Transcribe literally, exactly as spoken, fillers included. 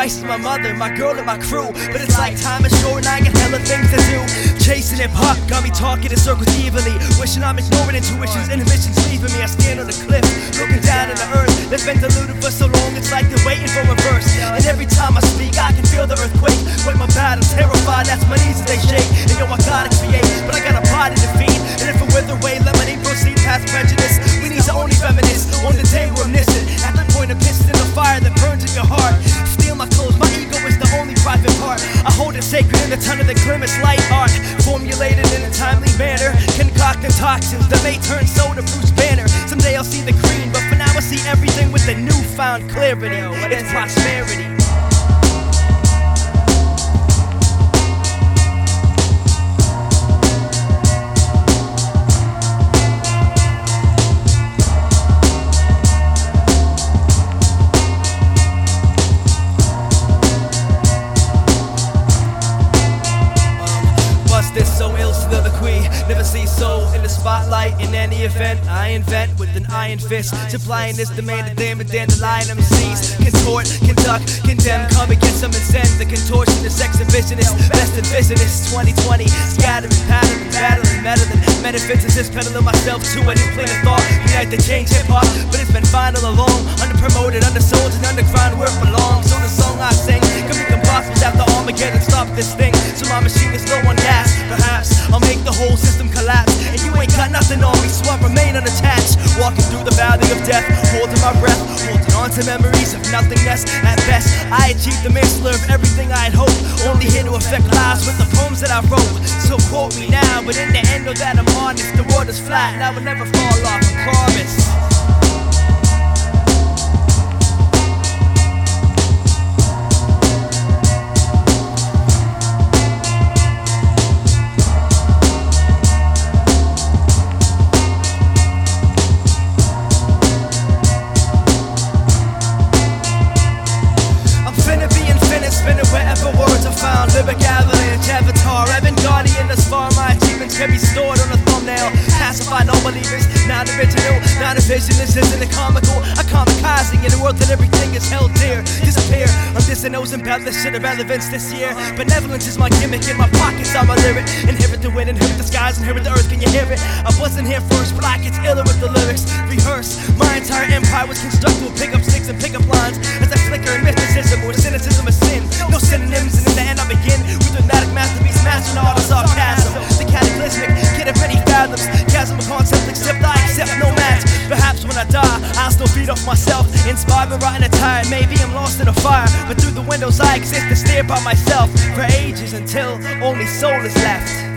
Vice is my mother, my girl and my crew. But it's like time is short and I got hella things to do. Chasing hip hop got me talking in circles evenly, wishing I'm ignoring intuitions, inhibitions leaving me. I stand on the cliff, looking down on the earth. They've been deluded for so long, it's like they're waiting for a verse. And every time I speak, I can feel the earthquake. With my battle, terrified, that's my knees as they shake. And yo, I gotta create, but I got a body to feed. And if I wither away, lemonade proceed past prejudice. We need to only reminisce on the day we're missing. At the point of piston in the fire that burns in your heart. Steal my clothes, my ego is the only private part. I hold it sacred in the ton of the glimmers light art. Formulated in a timely manner, concocting toxins that may turn soda Bruce Banner. Someday I'll see the green, but for now I see everything with a newfound clarity. It's prosperity. This so ill soliloquy, never see soul in the spotlight. In any event, I invent with an iron fist, supplying this demand to them and dandelion M Cs. Contort, conduct, condemn, come and get some and send. The contortionist, exhibitionist, best in business. twenty twenty, scattering, pattern, battling, meddling, metaphysicist, peddling myself to a new plane of thought. We like to change hip hop, but it's been fine all along. Underpromoted, undersold, and underground where it belongs. So the song I sing can be combustible after Armageddon. Stop this thing, so my machine is low on gas. Perhaps I'll make the whole system collapse, and you ain't got nothing on me, so I remain unattached. Walking through the valley of death, holding my breath, holding on to memories of nothingness. At best, I achieved the manslaughter of everything I had hoped, only here to affect lives with the poems that I wrote. So quote me now, but in the end of that I'm honest. The world is flat, and I will never fall off, I promise. Spinning wherever words are found. Lyric avalanche, avatar, Evan Guardian. Thus far my achievements can be stored on a thumbnail. Pacified non-believers, not original, not a vision. This isn't a comical, a kamikaze in a world that everything is held dear. Disappear, I'm dissing those embellishing irrelevance this year. Benevolence is my gimmick, in my pockets I'm a lyric. Inherit the wind, inherit the skies, inherit the earth, can you hear it? I wasn't here first, but I get iller with the lyrics. Rehearse, my entire empire was constructed with pick up sticks and pick up lines. As I flicker in mysticism or cynicism of sin. No synonyms, and in the end I begin with dramatic masterpiece, mastering all the sarcasm. The cataclysmic, kid of many fathoms, chasm of concept, except I accept no match. Perhaps when I die, I'll still feed off myself, inspired by rotten and tired. Maybe I'm lost in a fire, but through the windows I exist and stare by myself for ages until only soul is left.